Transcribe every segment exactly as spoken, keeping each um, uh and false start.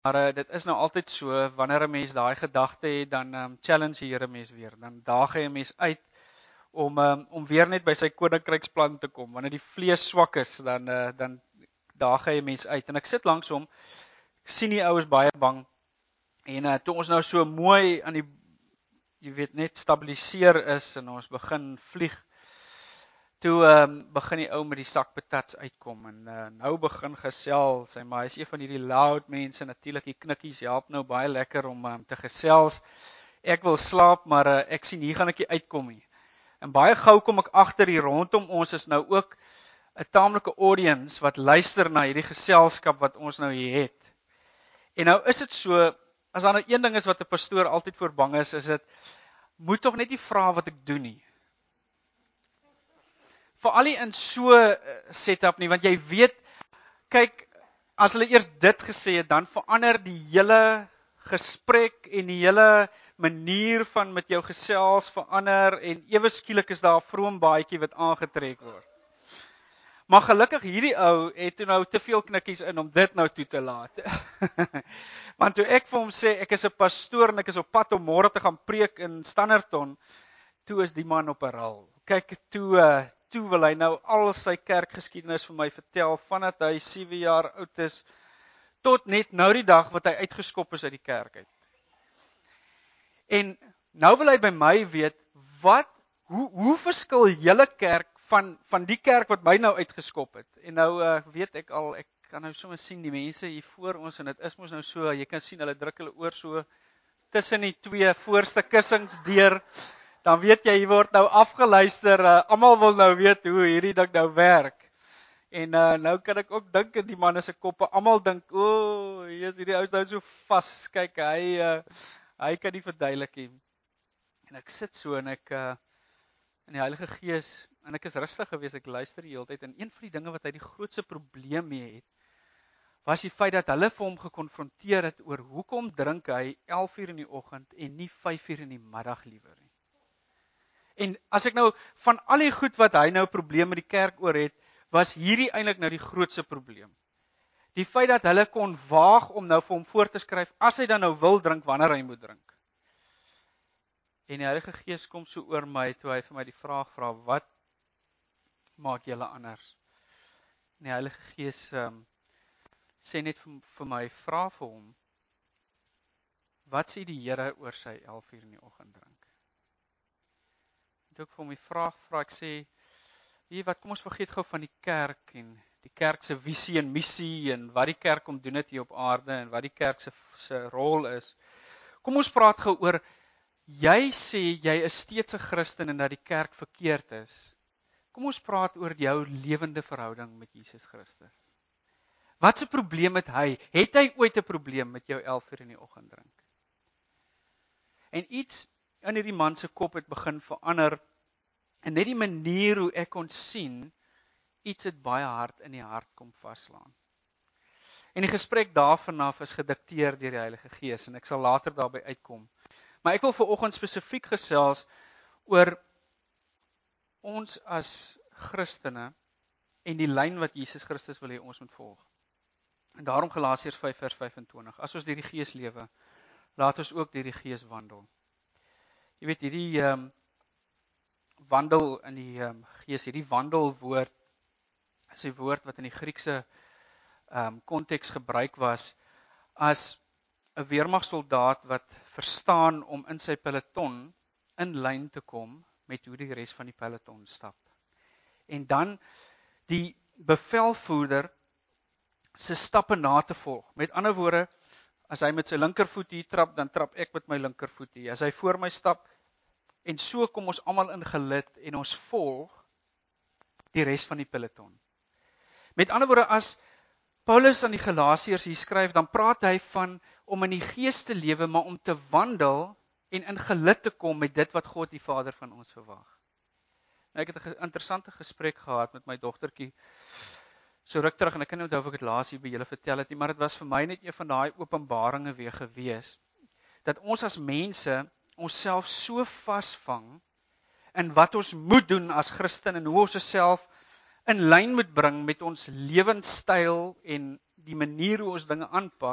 Maar uh, dit is nou altyd so, wanneer 'n mens daai gedagte het, dan um, challenge die Here mens weer. Dan daag hy 'n mens uit om um, om weer net by sy koninkryksplan te kom. Wanneer die vlees swak is, dan uh, dan daag hy 'n mens uit. En ek sit langs hom, ek sien die oues baie bang. En uh, toe ons nou so mooi aan die, jy weet, net stabiliseer is en ons begin vlieg, toe um, begin die ou met die sak patats uitkom en uh, nou begin gesels. Hy maar hy is een van hierdie loud mense, natuurlik die knikkies help nou baie lekker om um, te gesels. Ek wil slaap, maar uh, ek sien hier gaan ek nie uitkom nie. En baie gou kom ek agter hier rondom ons is nou ook 'n taamlike audience wat luister na hierdie geselskap wat ons nou hier het. En nou is dit so, as daar nou een ding is wat 'n pastoor altyd voor bang is, is dit moet tog net nie vra wat ek doen nie. Veral nie in so 'n setup nie, want jy weet, kyk, as hulle eers dit gesê het, dan verander die hele gesprek en die hele manier van met jou gesels verander en ewe skielik is daar 'n vroom baadjie wat aangetrek word. Maar gelukkig hierdie ou het toe nou te veel knikkies in om dit nou toe te laat. Want toe ek vir hom sê ek is 'n pastoor en ek is op pad om môre te gaan preek in Standerton, toe is die man op 'n rol. Kyk, toe uh, toe wil hy nou al sy kerkgeskiedenis vir my vertel vandat hy sewe jaar oud is tot net nou die dag wat hy uitgeskop is uit die kerk uit. En nou wil hy by my weet, wat, hoe, hoe verskil julle kerk van, van die kerk wat my nou uitgeskop het? En nou uh, weet ek al, ek kan nou sommer sien die mense hier voor ons, en dit is mos nou so, jy kan sien, hulle druk hulle oor so, tussen die twee voorste kussings deur, dan weet jy, jy word nou afgeluister, uh, almal wil nou weet hoe hierdie ding nou werk. En uh, nou kan ek ook dink in die manne se koppe, almal dink, o, oh, hier is hierdie ou is nou so vas, kyk, hy, uh, hy kan nie verduidelik nie. En ek sit so en ek, uh, in die Heilige Gees, en ek is rustig gewees, ek luister die hele tyd, en een van die dinge wat hy die grootste probleem mee het, was die feit dat hulle vir hom gekonfronteer het oor hoekom drink hy elf uur in die oggend en nie vyf uur in die middag liewer nie. En as ek nou, van al die goed wat hy nou probleem met die kerk oor het, was hierdie eintlik nou die grootste probleem. Die feit dat hulle kon waag om nou vir hom voor te skryf, as hy dan nou wil drink, wanneer hy moet drink. En die Heilige Gees kom so oor my, toe hy vir my die vraag vra, wat maak julle anders? En die Heilige Gees um, sê net vir, vir my, vra vir hom, wat sê die Here oor sy elf uur in die oggend drink? En toe ek vir hom die vraag vra, ek sê, weet wat, kom ons vergeet gou van die kerk en die kerk se visie en missie en wat die kerk kom doen het hier op aarde en wat die kerk se, se rol is. Kom ons praat gou oor, jy sê jy is steeds 'n Christen en dat die kerk verkeerd is. Kom ons praat oor jou lewende verhouding met Jesus Christus. Wat 'n probleem het hy? Het hy ooit 'n probleem met jou elf uur in die oggend drink? En iets in hierdie man se kop het begin verander. En net die manier hoe ek kon sien, iets het baie hard in die hart kom vaslaan. En die gesprek daarvanaf is gedikteer deur die Heilige Gees, en ek sal later daarby uitkom. Maar ek wil vanoggend spesifiek gesels oor ons as Christene en die lyn wat Jesus Christus wil hê ons moet volg. En daarom Galasiërs vyf vers vyf-en-twintig, as ons deur die Gees lewe, laat ons ook deur die Gees wandel. Jy weet, hierdie um, wandel in die um, Gees, hierdie wandelwoord, is 'n woord wat in die Griekse um, konteks gebruik was, as 'n weermagsoldaat wat verstaan om in sy peloton in lyn te kom met hoe die res van die peloton stap. En dan die bevelvoerder se stappe na te volg. Met ander woorde, as hy met sy linkervoet hier trap, dan trap ek met my linkervoet hier. As hy voor my stap, en so kom ons almal in gelid en ons volg die res van die peloton. Met ander woorde, as Paulus aan die Galasiërs hier skryf, dan praat hy van om in die Gees te lewe, maar om te wandel en in gelid te kom met dit wat God die Vader van ons verwag. Nou, ek het 'n interessante gesprek gehad met my dogtertjie, so ruk terug, en ek kan nie onthou of ek dit laas hier by julle vertel het nie, maar dit was vir my net een van daai openbaringe weer gewees, dat ons as mense onsself so vasvang in wat ons moet doen as Christen en hoe ons osself in lyn moet bring met ons lewenstyl en die manier hoe ons dinge aanpak,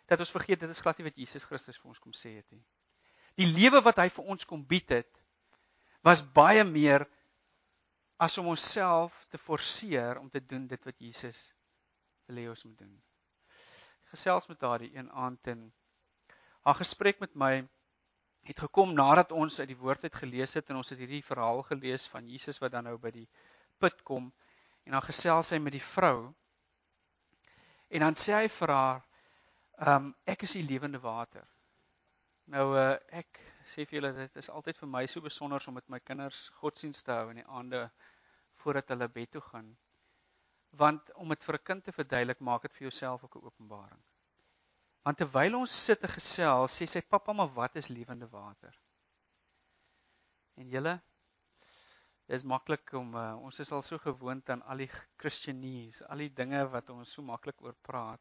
dat ons vergeet, dit is glad nie wat Jesus Christus vir ons kom sê het nie. Die lewe wat hy vir ons kom bied het, was baie meer as om onsself te forceer om te doen dit wat Jesus wil hê ons moet doen. Ek gesels met haar die een aand en haar gesprek met my het gekom nadat ons uit die woord uit gelees het en ons het hierdie verhaal gelees van Jesus wat dan nou by die put kom en dan gesels hy met die vrou en dan sê hy vir haar, um, ek is die lewende water. Nou, uh, ek sê vir julle, dit is altyd vir my so besonder om met my kinders godsdienst te hou in die aande voordat hulle bed toe gaan. Want om dit vir 'n kind te verduidelik, maak dit vir jouself ook 'n openbaring. Want terwyl ons sit en gesels, sê sy, pappa, maar wat is lewende water? En julle, dit is maklik om, uh, ons is al so gewoond aan al die Christianese, al die dinge wat ons so maklik oor praat.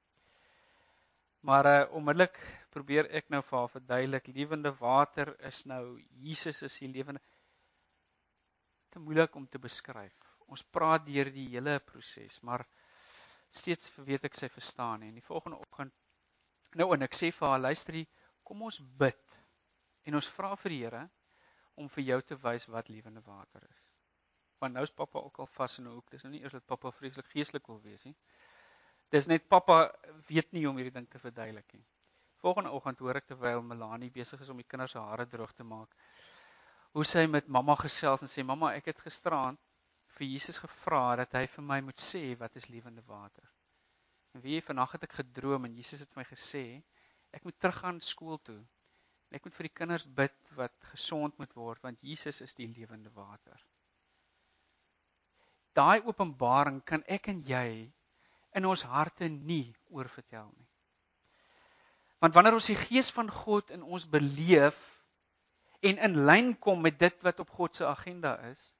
Maar uh, onmiddellik probeer ek nou vir haar verduidelik, lewende water is nou, Jesus is die lewende, te moeilik om te beskryf. Ons praat deur die hele proses, maar steeds weet ek sy verstaan. En die volgende oggend, nou en ek sê vir haar, luister, kom ons bid, en ons vra vir die Here, om vir jou te wys wat lewende water is. Want nou is pappa ook al vas in 'n hoek, dis nou nie eers dat pappa vreeslik geestelik wil wees nie. Dis net pappa weet nie om hierdie ding te verduidelik nie. Volgende oggend hoor ek terwyl Melanie besig is om die kinders se hare droog te maak, hoe sy met mamma gesels en sê, mamma, ek het gisteraand vir Jesus gevra dat hy vir my moet sê wat is lewende water. En wie, vandag het ek gedroom en Jesus het vir my gesê, ek moet teruggaan skool toe. En ek moet vir die kinders bid wat gesond moet word, want Jesus is die lewende water. Daai openbaring kan ek en jy in ons harte nie oorvertel nie. Want wanneer ons die gees van God in ons beleef en in lyn kom met dit wat op God se agenda is,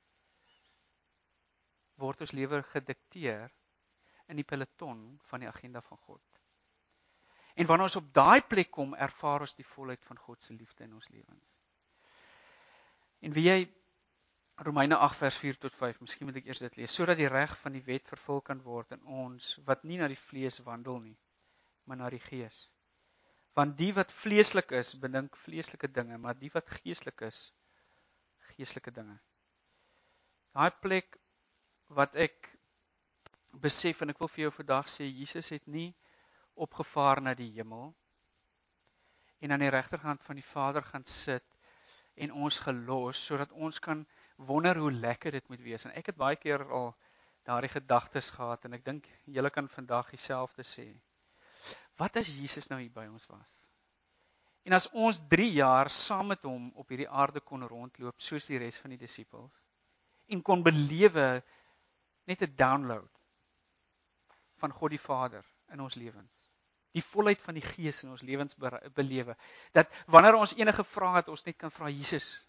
word ons lewe gedikteer in die peloton van die agenda van God. En wanneer ons op daai plek kom, ervaar ons die volheid van God se liefde in ons lewens. En wie jy Romeine agt vers vier tot vyf, miskien moet ek eers dit lees, sodat die reg van die wet vervul kan word in ons, wat nie na die vlees wandel nie, maar na die gees. Want die wat vleeslik is, bedink vleeslike dinge, maar die wat geestelik is, geestelike dinge. Daai plek wat ek besef, en ek wil vir jou vandag sê, Jesus het nie opgevaar na die hemel, en aan die regterkant van die Vader gaan sit, en ons gelos, sodat ons kan wonder hoe lekker dit moet wees. En ek het baie keer al daardie gedagtes gehad, en ek dink, julle kan vandag dieselfde sê. Wat as Jesus nou hier by ons was? En as ons drie jaar saam met hom op hierdie aarde kon rondloop, soos die res van die disippels, en kon belewe net 'n download van God die Vader in ons lewens. Die volheid van die Gees in ons lewens belewe. Dat wanneer ons enige vrae het, ons net kan vra Jesus.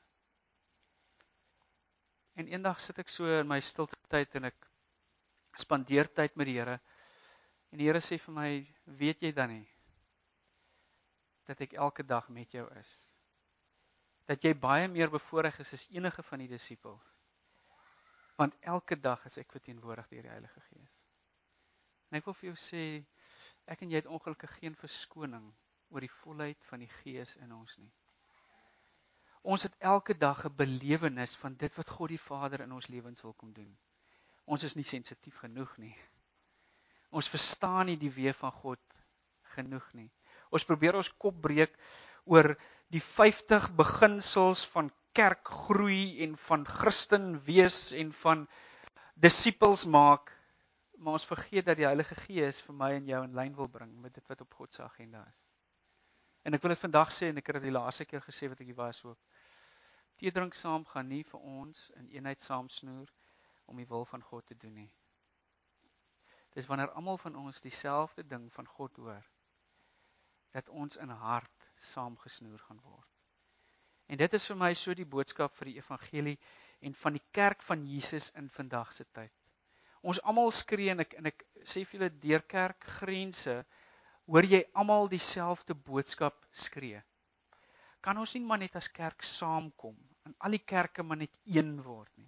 En eendag sit ek so in my stilte tyd en ek spandeer tyd met die Here. En die Here sê vir my, weet jy dan nie, dat ek elke dag met jou is? Dat jy baie meer bevoorreg is as enige van die disippels. Want elke dag is ek verteenwoordig deur die Heilige Gees. En ek wil vir jou sê, ek en jy het ongelukkig geen verskoning oor die volheid van die Gees in ons nie. Ons het elke dag 'n belewenis van dit wat God die Vader in ons lewens wil kom doen. Ons is nie sensitief genoeg nie. Ons verstaan nie die weë van God genoeg nie. Ons probeer ons kop breek oor die vyftig beginsels van kerkgroei en van Christen wees en van disippels maak, maar ons vergeet dat die Heilige Gees vir my en jou in lyn wil bring met dit wat op God se agenda is. En ek wil dit vandag sê, en ek het dit die laaste keer gesê wat ek hier was ook, teedrink saam gaan nie vir ons in eenheid saamsnoer om die wil van God te doen nie. Dis wanneer almal van ons dieselfde ding van God hoor, dat ons in hart saamgesnoer gaan word. En dit is vir my so die boodskap vir die evangelie en van die kerk van Jesus in vandag se tyd. Ons almal skree en ek, en ek sê vir julle deur kerkgrense, hoor jy almal dieselfde boodskap skree. Kan ons nie maar net as kerk saamkom en al die kerke maar net een word nie.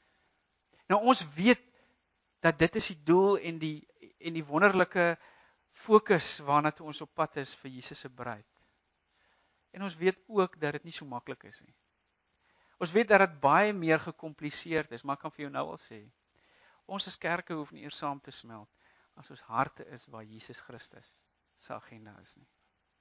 Nou ons weet dat dit is die doel en die en die wonderlike fokus waarna toe ons op pad is vir Jesus se bruid. En ons weet ook dat dit nie so maklik is nie. Ons weet dat dit baie meer gekompliseerd is, maar ek kan vir jou nou al sê, ons as kerke hoef nie eers saam te smelt as ons harte is waar Jesus Christus se agenda is nie.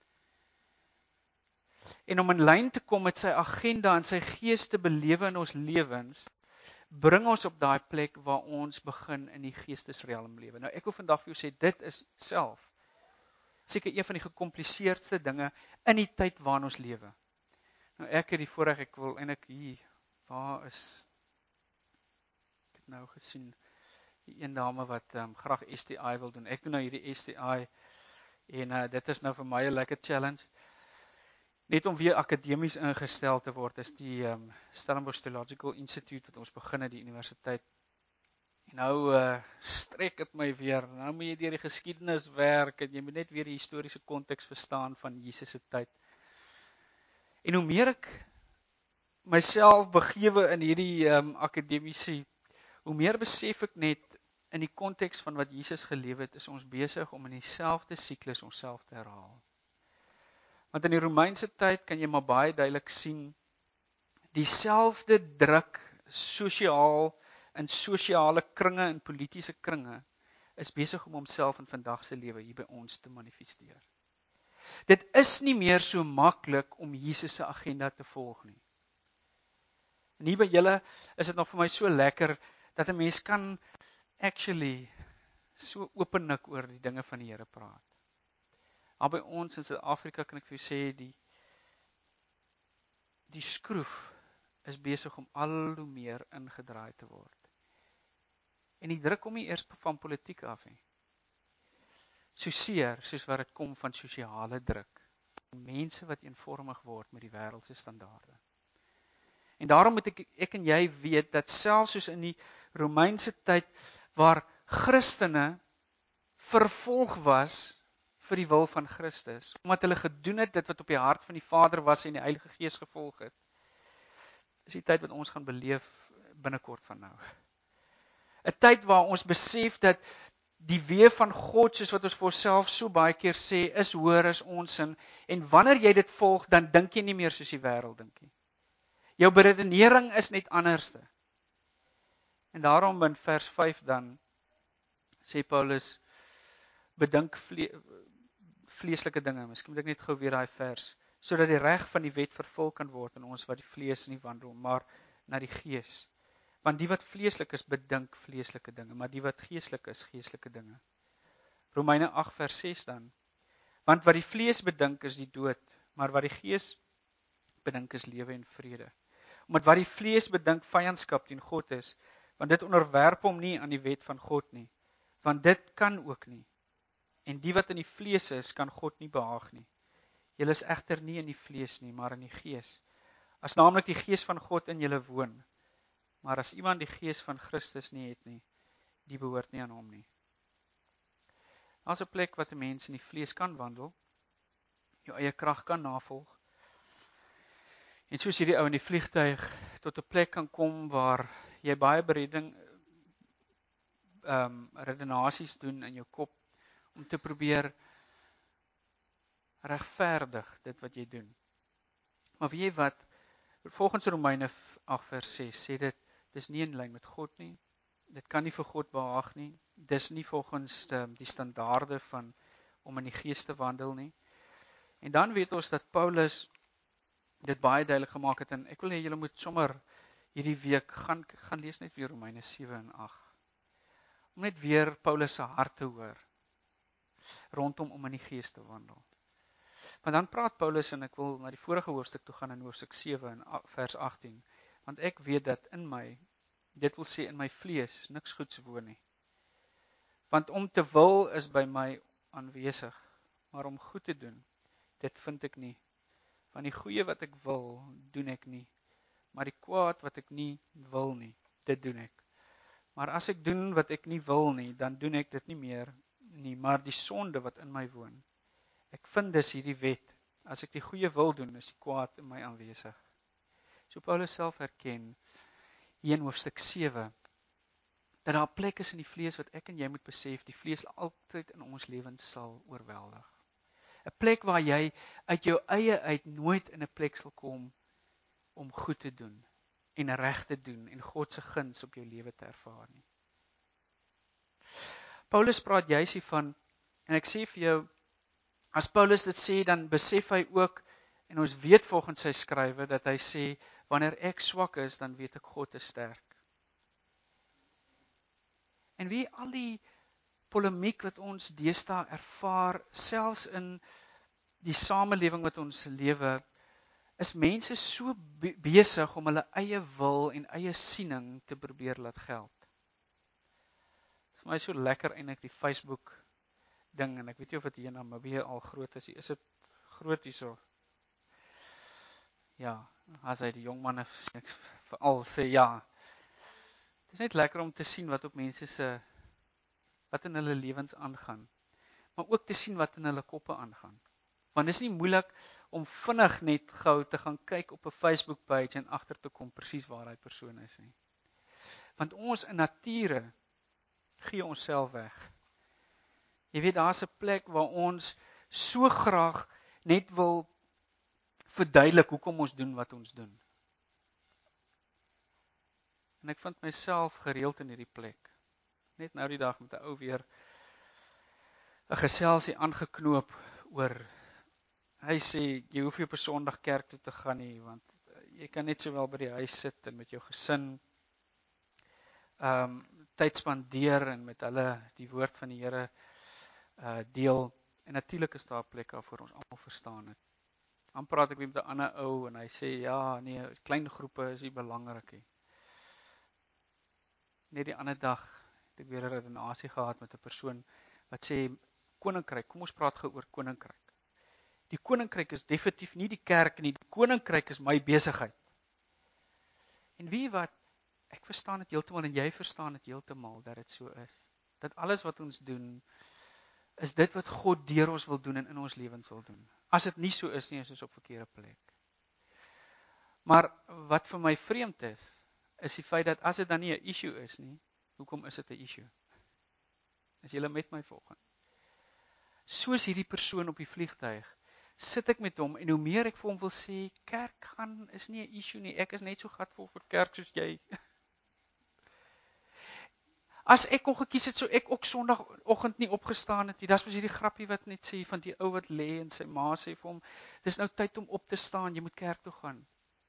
En om in lyn te kom met sy agenda en sy gees te belewe in ons lewens, bring ons op daai plek waar ons begin in die geestesrealm lewe. Nou ek wil vandag vir jou sê, dit is self seker een van die gekompliseerdste dinge in die tyd waarin ons lewe. Nou ek het die voorreg, ek wil eintlik hier, waar is, ek het nou gesien, die een dame wat um, graag S T I wil doen. Ek doen nou hierdie S T I en uh, dit is nou vir my 'n lekker challenge. Net om weer akademies ingestel te word, is die um, Stellenbosch Theological Institute wat ons begin het, die universiteit. En nou uh, strek het my weer, nou moet jy deur die geskiedenis werk, en jy moet net weer die historiese konteks verstaan van Jesus se tyd. En hoe meer ek myself begewe in hierdie um, akademiese, hoe meer besef ek net in die konteks van wat Jesus gelewe het, is ons besig om in dieselfde siklus onsself te herhaal. Want in die Romeinse tyd kan jy maar baie duidelik sien, dieselfde druk sosiaal, in sosiale kringe en politiese kringe, is besig om homself in vandag se lewe hier by ons te manifesteer. Dit is nie meer so maklik om Jesus se agenda te volg nie. En hier by julle is dit nog vir my so lekker, dat 'n mens kan actually so openlik oor die dinge van die Here praat. Maar by ons in Suid-Afrika kan ek vir jou sê, die, die skroef is besig om al hoe meer ingedraai te word. En die druk kom nie eers van politiek af nie. Soseer soos wat dit kom van sosiale druk. Mense wat eenvormig word met die wêreldse standaarde. En daarom moet ek, ek en jy weet dat selfs soos in die Romeinse tyd waar Christene vervolg was vir die wil van Christus, omdat hulle gedoen het dit wat op die hart van die Vader was en die Heilige Gees gevolg het, is die tyd wat ons gaan beleef binnekort van nou. 'n Tyd waar ons besef dat die weë van God, soos wat ons vir onsself so baie keer sê, is hoër as ons sin, en wanneer jy dit volg, dan dink jy nie meer soos die wêreld dink nie. Jou beredenering is net anderste. En daarom in vers vyf dan, sê Paulus, bedink vle vleeslike dinge, miskien moet ek net gou weer daai vers, sodat die reg van die wet vervul kan word in ons wat die vlees nie wandel, maar na die gees. Want die wat vleeslik is, bedink vleeslike dinge, maar die wat geestelik is, geestelike dinge. Romeine agt vers ses dan, want wat die vlees bedink is die dood, maar wat die gees bedink is lewe en vrede. Omdat wat die vlees bedink vyandskap teen God is, want dit onderwerp hom nie aan die wet van God nie, want dit kan ook nie. En die wat in die vlees is, kan God nie behaag nie. Julle is egter nie in die vlees nie, maar in die gees. As naamlik die gees van God in julle woon. Maar as iemand die gees van Christus nie het nie, die behoort nie aan hom nie. As 'n plek wat 'n mens in die vlees kan wandel, jou eie krag kan navolg, en soos hierdie ou in die vliegtuig tot 'n plek kan kom waar jy baie beredening, um, redenasies doen in jou kop, om te probeer regverdig dit wat jy doen. Maar weet jy wat, volgens Romeine agt vers ses sê dit, dis nie in lyn met God nie, dit kan nie vir God behaag nie, dis nie volgens um, die standaarde van om in die gees te wandel nie. En dan weet ons dat Paulus dit baie duidelik gemaak het, en ek wil hê julle moet sommer hierdie week gaan, gaan lees net weer Romeine sewe en agt. Om net weer Paulus se hart te hoor, rondom om in die gees te wandel. Maar dan praat Paulus, en ek wil na die vorige hoofstuk toe gaan in hoofstuk sewe en vers agttien, want ek weet dat in my, dit wil sê in my vlees, niks goeds woon nie. Want om te wil is by my aanwesig, maar om goed te doen, dit vind ek nie. Want die goeie wat ek wil, doen ek nie, maar die kwaad wat ek nie wil nie, dit doen ek. Maar as ek doen wat ek nie wil nie, dan doen ek dit nie meer nie, maar die sonde wat in my woon. Ek vind dus hierdie wet, as ek die goeie wil doen, is die kwaad in my aanwesig. So Paulus self herken, hier in hoofstuk sewe, dat daar 'n plek is in die vlees wat ek en jy moet besef, die vlees altyd in ons lewens sal oorweldig. 'n Plek waar jy uit jou eie uit nooit in 'n plek sal kom om goed te doen en reg te doen en God se guns op jou lewe te ervaar nie. Paulus praat juis hiervan, en ek sê vir jou, as Paulus dit sê, dan besef hy ook, en ons weet volgens sy skrywe, dat hy sê, wanneer ek swak is, dan weet ek God is sterk. En wie al die polemiek wat ons deesdae ervaar, selfs in die samelewing wat ons lewe, is mense so be- besig om hulle eie wil en eie siening te probeer laat geld. Dit is vir my so lekker eintlik die Facebook ding, en ek weet nie of dit hier in Namibië al groot is, is dit groot hierso? Ja, as hy die jong manne veral sê ja. Dit is net lekker om te sien wat op mense se, wat in hulle lewens aangaan, maar ook te sien wat in hulle koppe aangaan. Want dit is nie moeilik om vinnig net gou te gaan kyk op 'n Facebook page en agter te kom presies waar hy persoon is nie. Want ons in nature gee onsself weg. Jy weet, daar's 'n plek waar ons so graag net wil verduidelik hoekom ons doen wat ons doen. En ek vind myself gereeld in hierdie plek. Net nou die dag met 'n ou weer 'n geselsie aangeknoop oor, hy sê, jy hoef nie op 'n Sondag kerk toe te gaan nie, want jy kan net sowel by die huis sit en met jou gesin um, tyd spandeer en met hulle die woord van die Here uh, deel. En natuurlik is daar 'n plek waarvoor ons almal verstaan het. Dan praat ek weer met 'n ander ou en hy sê, ja, nee, klein groepe is nie belangrik nie. Net die ander dag het ek weer 'n redenasie gehad met 'n persoon wat sê, koninkryk, kom ons praat gou oor koninkryk. Die koninkryk is definitief nie die kerk nie, die koninkryk is my besigheid. En weet wat, ek verstaan dit heeltemal en jy verstaan dit heeltemal dat dit so is. Dat alles wat ons doen, is dit wat God deur ons wil doen en in ons lewens wil doen. As dit nie so is nie, is ons op verkeerde plek. Maar wat vir my vreemd is, is die feit dat as dit dan nie 'n issue is nie, hoekom is dit 'n issue? Is julle met my volgende? Soos hierdie persoon op die vliegtuig, sit ek met hom en hoe meer ek vir hom wil sê, kerk gaan is nie 'n issue nie, ek is net so gatvol vir kerk soos jy. As ek kon gekies het, so ek ook Sondagoggend nie opgestaan het nie. Dis mos hierdie grappie wat net sê van die ou wat lê en sy ma sê vir hom, dis nou tyd om op te staan, jy moet kerk toe gaan.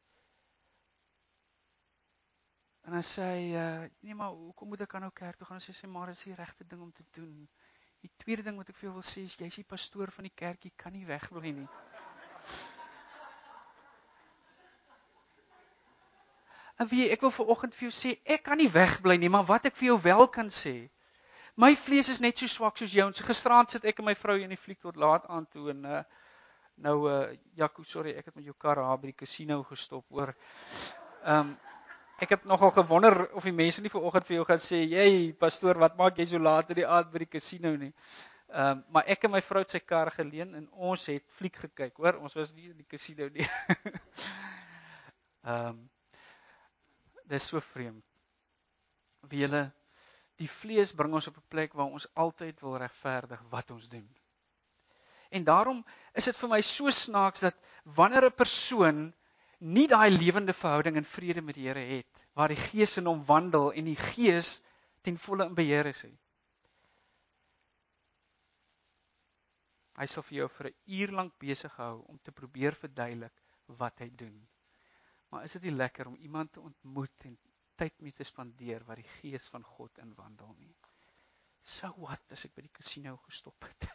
En dan sê hy, uh, nee maar hoekom moet ek dan nou kerk toe gaan? En sy sê, maar dit is die regte ding om te doen. Die tweede ding wat ek vir jou wil sê is, jy is die pastoor van die kerk, jy kan nie wegbly nie. En wie, ek wil vanoggend vir jou sê, ek kan nie wegbly nie, maar wat ek vir jou wel kan sê, my vlees is net so swak soos jou. Gisterand sit ek en my vrou in die fliek tot laat aan toe en uh, nou uh, Jaco, sorry, ek het met jou kar daar by die casino gestop hoor. Ehm um, ek het nogal gewonder of die mense nie vanoggend vir jou gaan sê, "Jy pastoor, wat maak jy so laat in die aand by die casino nie?" Ehm um, maar ek en my vrou het sy kar geleen en ons het fliek gekyk, hoor. Ons was nie in die casino nie. Ehm um, dis so vreemd. Wie julle, die vlees bring ons op 'n plek waar ons altyd wil regverdig wat ons doen. En daarom is dit vir my so snaaks dat wanneer 'n persoon nie daai lewende verhouding en vrede met die Here het, waar die Gees in hom wandel en die Gees ten volle in beheer is. Hy sal vir jou vir 'n uur lank besig hou om te probeer verduidelik wat hy doen. Maar is dit nie lekker om iemand te ontmoet en tyd mee te spandeer waar die Gees van God in wandel nie? So what as ek by die casino gestop het?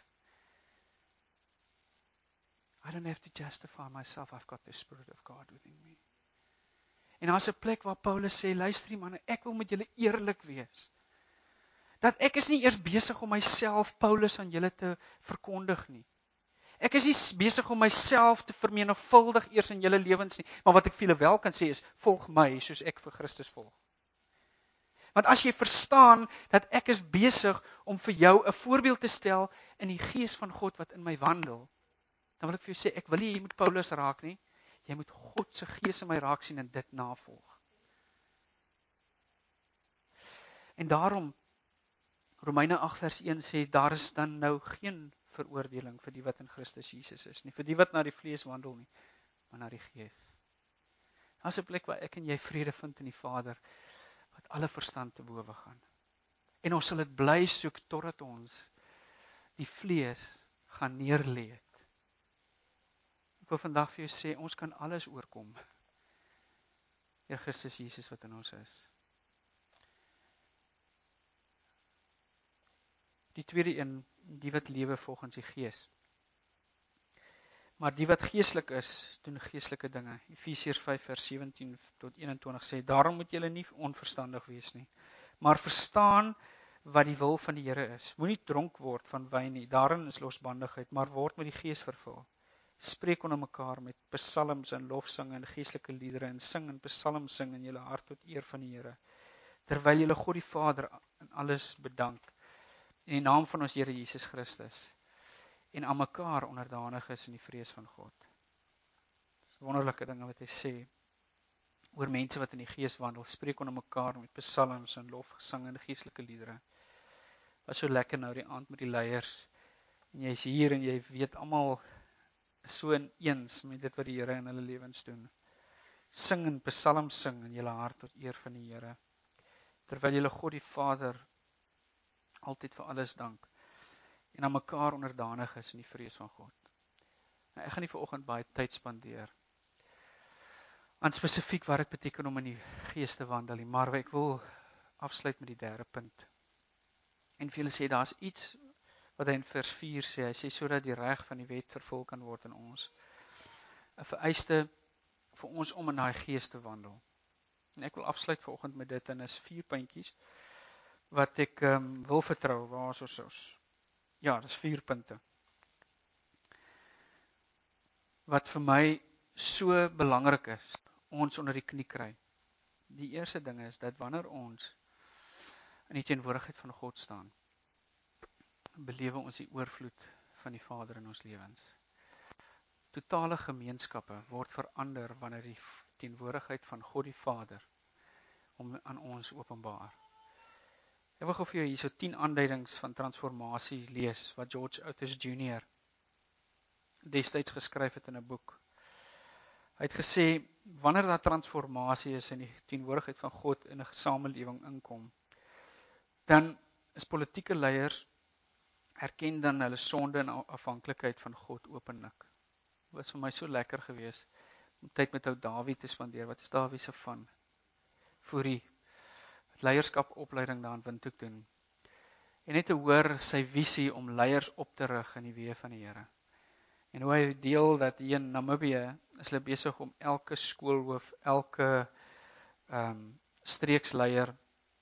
I don't have to justify myself, I've got the Spirit of God within me. En daar's 'n plek waar Paulus sê, luister manne, ek wil met julle eerlik wees. Dat ek is nie eers besig om myself, Paulus, aan julle te verkondig nie. Ek is nie besig om myself te vermenigvuldig eers in julle lewens nie, maar wat ek vir julle wel kan sê is, volg my soos ek vir Christus volg. Want as jy verstaan dat ek is besig om vir jou 'n voorbeeld te stel in die Gees van God wat in my wandel, dan wil ek vir jou sê, ek wil nie jy moet Paulus raak nie, jy moet God se Gees in my raak sien en dit navolg. En daarom, Romeine agt vers een sê, daar is dan nou geen veroordeling vir die wat in Christus Jesus is nie, vir die wat na die vlees wandel nie, maar na die gees. Daar is 'n plek waar ek en jy vrede vind in die Vader, wat alle verstand te bowe gaan. En ons sal dit bly soek totdat ons die vlees gaan neerlê het. Ek wil vandag vir jou sê, ons kan alles oorkom deur Christus Jesus wat in ons is. Die tweede een, die wat lewe volgens die gees. Maar die wat geestelik is, doen geestelike dinge. Efesiërs vyf vers sewentien tot eenentwintig sê, daarom moet julle nie onverstandig wees nie, maar verstaan wat die wil van die Here is. Moenie dronk word van wyn nie, daarin is losbandigheid, maar word met die gees vervul. Spreek onder mekaar met psalms en lofsange en geestelike liedere en sing en psalms sing in julle hart tot eer van die Here, terwyl julle God die Vader in alles bedank, in die naam van ons Here Jesus Christus, en aan mekaar onderdanig is in die vrees van God. Dis wonderlike dinge wat hy sê, oor mense wat in die gees wandel, spreek onder mekaar met psalms en lofgesang en geestelike liedere. Was so lekker nou die aand met die leiers, en jy is hier en jy weet almal so in eens met dit wat die Here in hulle lewens doen. Sing en psalms sing in julle hart tot eer van die Here, terwyl julle God die Vader altyd vir alles dank, en aan mekaar onderdanig is in die vrees van God. Nou, ek gaan nie vanoggend baie tyd spandeer aan spesifiek wat dit beteken om in die gees te wandel nie, maar ek wil afsluit met die derde punt. En vir julle sê, daar is iets wat hy in vers vier sê, hy sê, sodat die reg van die wet vervul kan word in ons. 'n Vereiste vir ons om in daai gees te wandel. En ek wil afsluit vanoggend met dit, en is vier puntjies, wat ek um, wil vertrou, waar ons ons Ja, dis vier punte. Wat vir my so belangrik is, ons onder die knie kry. Die eerste ding is, dat wanneer ons in die teenwoordigheid van God staan, belewe ons die oorvloed van die Vader in ons lewens. Totale gemeenskappe word verander wanneer die teenwoordigheid van God die Vader om aan ons openbaar. Ek wil gou vir jou hierso tien aanduidings van transformasie lees, wat George Otis junior destyds geskryf het in 'n boek. Hy het gesê, wanneer daar transformasie is in die teenwoordigheid van God in 'n samelewing inkom, dan is politieke leiers erken dan hulle sonde en afhanklikheid van God openlik. Dit was vir my so lekker geweest om tyd met ou Dawie te spandeer. Wat is Dawie se van? Fourie. Leierskapopleiding daar in Windhoek doen. En net te hoor sy visie om leiers op te rig in die weë van die Here. En hoe hy deel dat hier in Namibië is hulle besig om elke skoolhoof, elke um, streeksleier,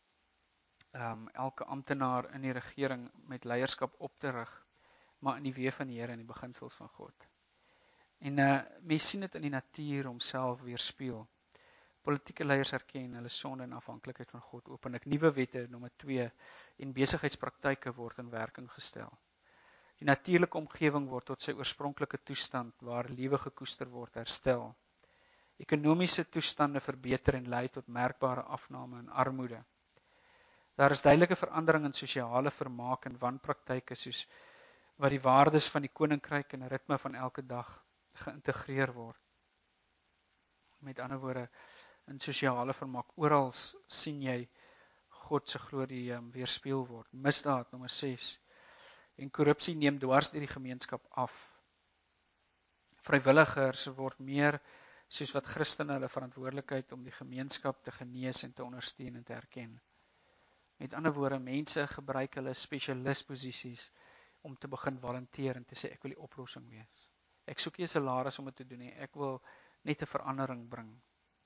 um, elke amptenaar in die regering met leierskap op te rig, maar in die weë van die Here en die beginsels van God. En uh, mens sien dit in die natuur homself weerspieël. Politieke leiers erken hulle sonde en afhanklikheid van God openlik. Nuwe wette, nommer twee, en besigheidspraktyke word in werking gestel. Die natuurlike omgewing word tot sy oorspronklike toestand waar lewe gekoester word herstel. Ekonomiese toestande verbeter en lei tot merkbare afname in armoede. Daar is duidelike verandering in sosiale vermaak en wanpraktyke soos wat die waardes van die koninkryk en ritme van elke dag geïntegreer word. Met ander woorde, in sosiale vermaak, oral sien jy God se glorie um, weerspieël word. Misdaad, nommer ses. En korrupsie neem dwars deur die gemeenskap af. Vrywilligers word meer soos wat Christene hulle verantwoordelikheid om die gemeenskap te genees en te ondersteun en te erken. Met ander woorde, mense gebruik hulle spesialistposisies om te begin volunteer en te sê, ek wil die oplossing wees. Ek soek nie 'n salaris om dit te doen nie, ek wil net 'n verandering bring.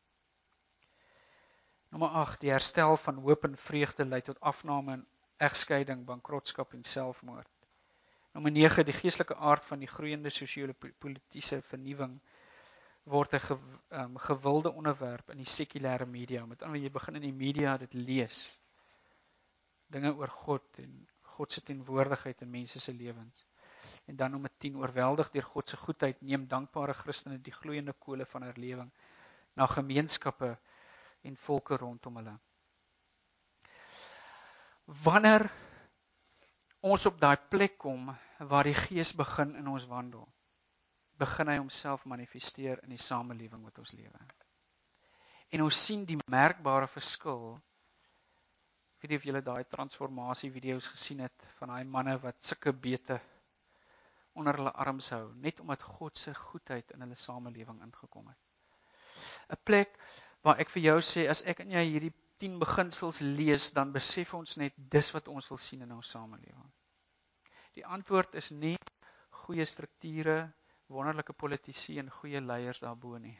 Nommer agt, die herstel van hoop en vreugde lei tot afname en egskeiding, bankrotskap en selfmoord. Nommer nege, die geestelike aard van die groeiende sosio-politiese vernuwing word 'n ge, um, gewilde onderwerp in die sekulêre media. Met ander woorde, jy begin in die media dit lees. Dinge oor God en God se teenwoordigheid in mense se lewens. En dan nommer tien, oorweldig deur God se goedheid, neem dankbare Christene die gloeiende kole van herlewing na gemeenskappe en volke rondom hulle. wanneer ons op daai plek kom waar die Gees begin in ons wandel, begin hy homself manifesteer in die samelewing wat ons lewe. En ons sien die merkbare verskil. Ek weet nie of julle daai transformasie video's gesien het van daai manne wat sulke bete onder hulle arms hou, net omdat God se goedheid in hulle samelewing ingekom het. 'n Plek waar ek vir jou sê, as ek en jy hierdie tien beginsels lees, dan besef ons net dis wat ons wil sien in ons samelewing. Die antwoord is nie goeie strukture, wonderlike politici en goeie leiers daarbo nie.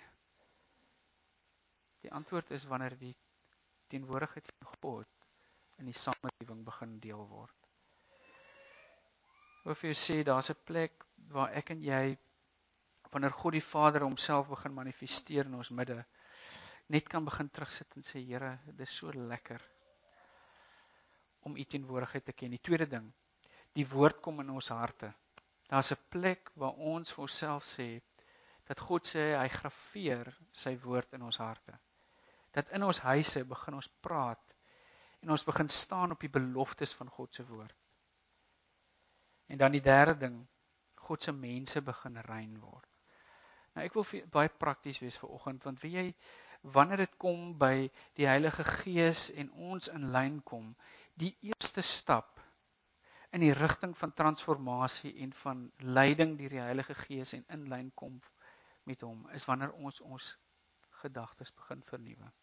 Die antwoord is wanneer die teenwoordigheid van God in die samelewing begin deel word. Ek wil vir jou sê, daar's 'n plek waar ek en jy, wanneer God die Vader homself begin manifesteer in ons midde, net kan begin terugsit en sê, Here, dit is so lekker om u teenwoordigheid te ken. Die tweede ding, die woord kom in ons harte. Daar's 'n plek waar ons vir onsself sê, dat God sê, hy grafeer sy woord in ons harte. Dat in ons huise begin ons praat, en ons begin staan op die beloftes van God se woord. En dan die derde ding, God se mense begin rein word. Nou ek wil vir, baie prakties wees vir oggend, want weet jy, wanneer dit kom by die Heilige Gees en ons in lyn kom, die eerste stap in die rigting van transformasie en van leiding deur die Heilige Gees en in lyn kom met hom, is wanneer ons ons gedagtes begin vernuwe.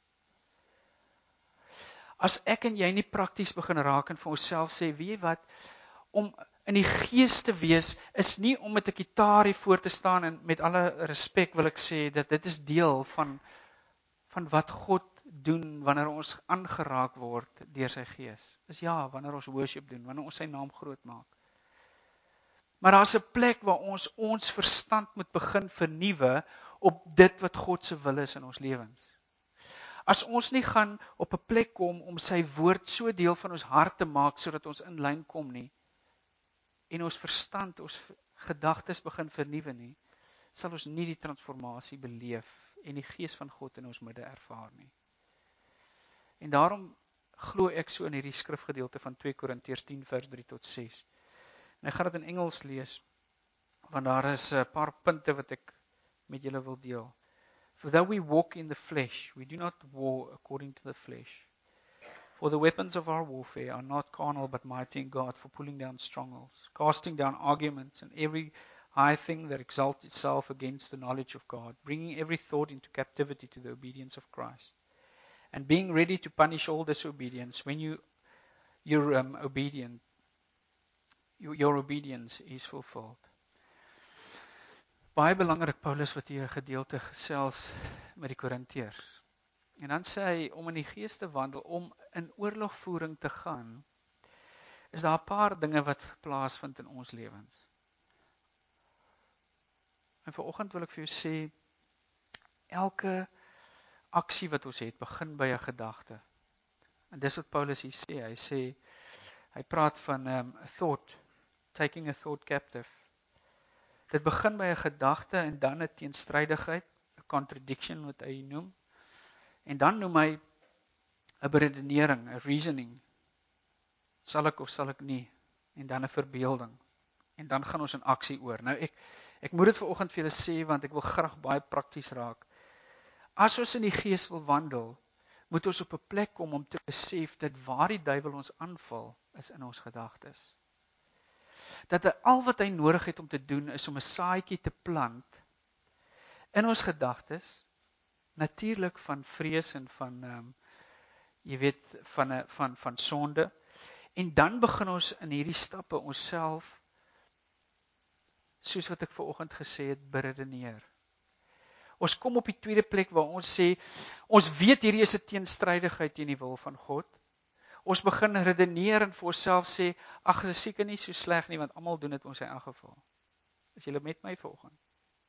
As ek en jy nie prakties begin raak en vir onsself sê, weet jy wat, om in die gees te wees, is nie om met 'n gitaar hier voor te staan, en met alle respek wil ek sê, dat dit is deel van, van wat God doen, wanneer ons aangeraak word deur sy gees. Is ja, wanneer ons worship doen, wanneer ons sy naam groot maak. Maar daar's 'n plek waar ons ons verstand moet begin vernuwe, op dit wat God se wil is in ons lewens. As ons nie gaan op 'n plek kom om sy woord so deel van ons hart te maak, sodat ons in lyn kom nie, en ons verstand, ons gedagtes begin vernuwe nie, sal ons nie die transformasie beleef, en die gees van God in ons midde ervaar nie. En daarom glo ek so in hierdie skrifgedeelte van twee Korintiërs tien vers drie tot ses. En ek gaan dit in Engels lees, want daar is 'n paar punte wat ek met julle wil deel. For though we walk in the flesh, we do not war according to the flesh. For the weapons of our warfare are not carnal, but mighty in God for pulling down strongholds, casting down arguments and every high thing that exalts itself against the knowledge of God, bringing every thought into captivity to the obedience of Christ, and being ready to punish all disobedience when you, you're um, obedient, you, your obedience is fulfilled. Baie belangrik, Paulus wat hier 'n gedeelte gesels met die Korintiërs. En dan sê hy, om in die gees te wandel, om in oorlogvoering te gaan, is daar 'n paar dinge wat plaasvind in ons lewens. En vanoggend wil ek vir jou sê, elke aksie wat ons het, begin by 'n gedagte. En dis wat Paulus hier sê, hy sê, hy praat van um, a thought, taking a thought captive. Dit begin by 'n gedagte en dan 'n teenstrydigheid, 'n contradiction wat hy noem. En dan noem hy 'n beredenering, 'n reasoning. Sal ek of sal ek nie? En dan 'n verbeelding. En dan gaan ons in aksie oor. Nou ek ek moet dit vanoggend vir julle sê, want ek wil graag baie prakties raak. As ons in die gees wil wandel, moet ons op 'n plek kom om te besef dat waar die duiwel ons aanval, is in ons gedagtes. Dat hy, al wat hy nodig het om te doen, is om 'n saadjie te plant in ons gedagtes, natuurlik van vrees en van, um, jy weet, van, van, van, van sonde, en dan begin ons in hierdie stappe onsself, soos wat ek vanoggend gesê het, beredeneer. Ons kom op die tweede plek waar ons sê, ons weet hierdie is 'n teenstrydigheid teen die wil van God. Ons begin redeneer en vir onsself sê, ag, dit is seker nie so sleg nie, want almal doen dit ons in elk geval. Is julle met my vanoggend?